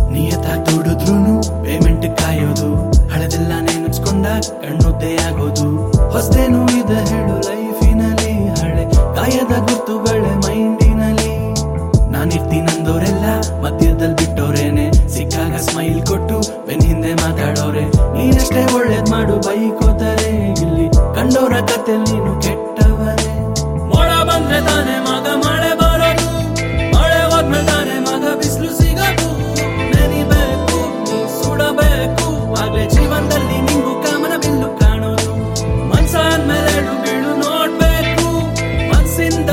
ನಿಯತಾಗಿ ದುಡಿದ್ರುನು payment ಕಾಯೋದು, ಹಳೆದೆಲ್ಲ ನೆನೆಸ್ಕೊಂಡಾಗ ಕಣ್ಣುದ್ದೆ ಆಗೋದು. ಹೊಸದೇನು ಇದೆ ಹೇಳು ಲೈಫಿನಲ್ಲಿ, ಹಳೆ ಗಾಯದ ಗುರ್ತುಗಳು